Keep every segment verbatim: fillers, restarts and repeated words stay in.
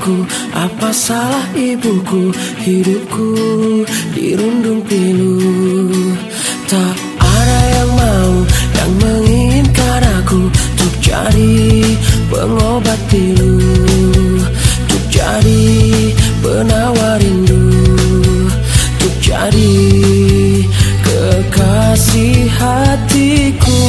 aku, apa salah ibuku? Hidupku dirundung pilu. Tak ada yang mau, yang menginginkan aku untuk jadi pengobat pilu, untuk jadi penawar rindu, untuk jadi kekasih hatiku.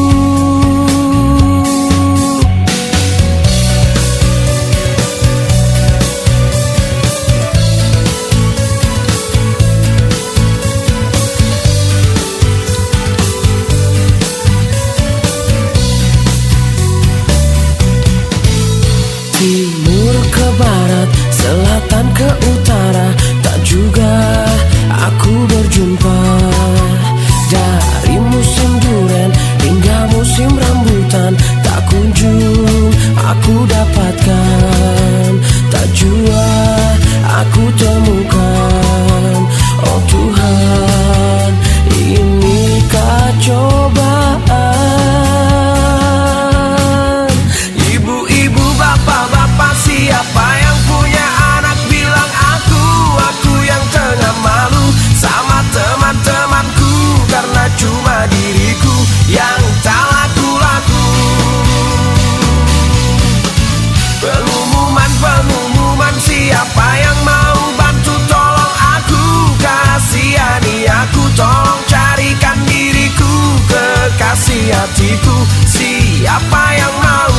Timur ke barat, selatan ke utara, tak juga aku berjumpa. Dari musim duren hingga musim rambutan, tak kunjung aku dapatkan, tak jua aku temukan. Oh Tuhan, inikah cobaan? Ibu-ibu, bapak-bapak, siapa yang punya anak bilang aku, aku yang tengah malu sama teman-temanku, karena cuma diriku yang tak laku-laku. Pengumuman, pengumuman, siapa yang mau bantu tolong aku, kasihani aku, tolong carikan diriku kekasih hatiku. Siapa yang mau?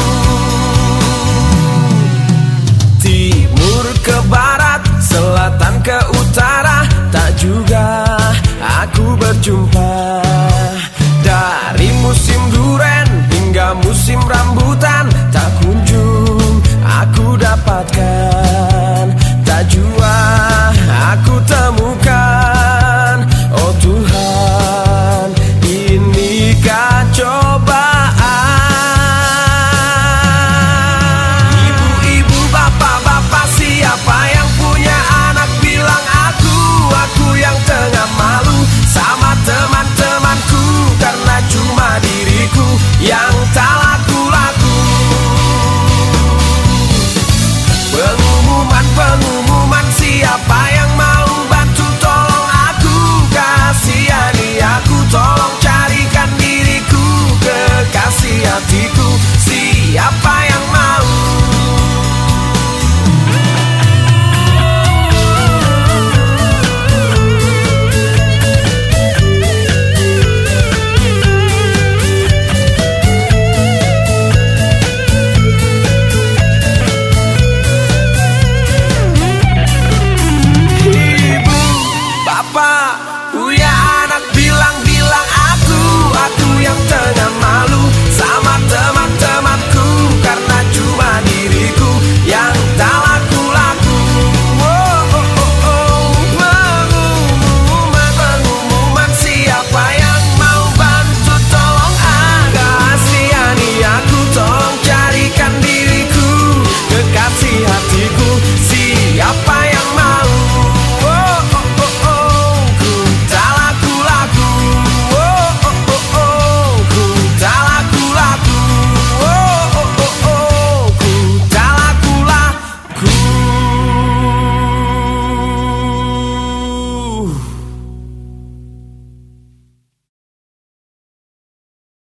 Timur ke barat, selatan ke utara, tak juga aku berjumpa. Dari musim duren hingga musim rambutan, tak kunjung aku dapatkan, tak jua aku temukan. Oh Tuhan, inikah cobaan? Ibu-ibu, bapak-bapak, siapa yang punya anak bilang aku, aku yang tengah malu sama teman-temanku, karena cuma diriku yang tak laku-laku. Pengumuman, pengumuman, siapa yang mau bantu tolong aku, kasihani aku, tolong carikan diriku kekasih hatiku. Siapa